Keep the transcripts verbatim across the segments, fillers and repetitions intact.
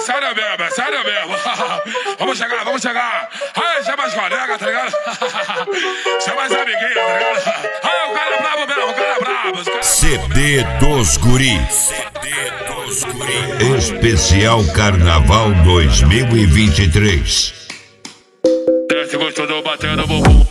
sério mesmo, é sério mesmo. Vamos chegar, vamos chegar. Aí, chama as colegas, tá ligado? Chama as amiguinhas, tá ligado? Aí, o cara é brabo mesmo, o cara é brabo. Cara C D dos Guri. C D dos Guri. Especial Carnaval dois mil e vinte e três. Desce gostoso batendo bumbum.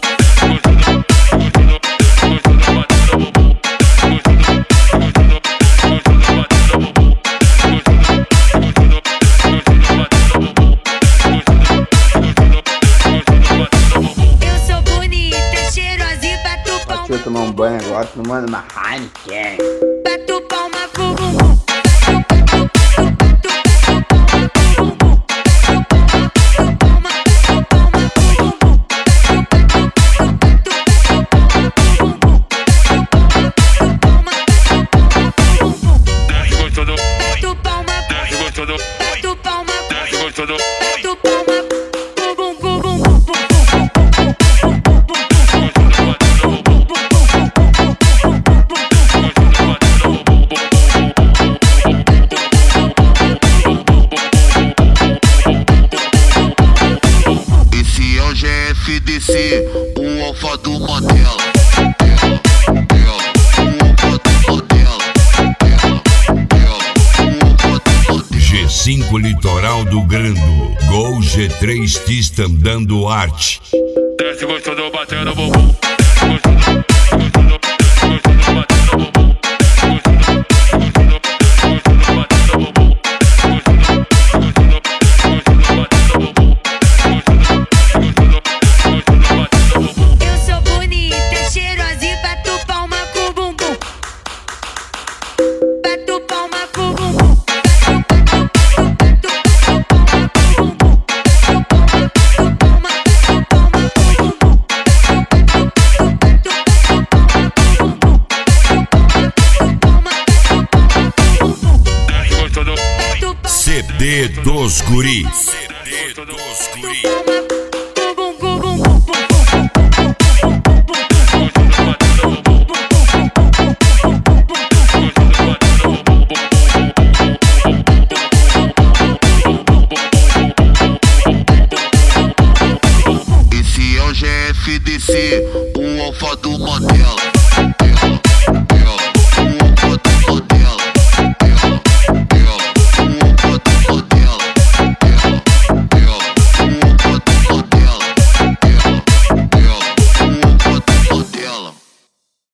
Deixa eu tomar um banho agora, tomando uma Heineken. Bato palma pro bumbum. F D C, o alfa do Mandela. G cinco Litoral do Grando. Gol G três Tistam dando arte. Desce gostoso batendo bumbum. C D dos Guri. C D dos Guri.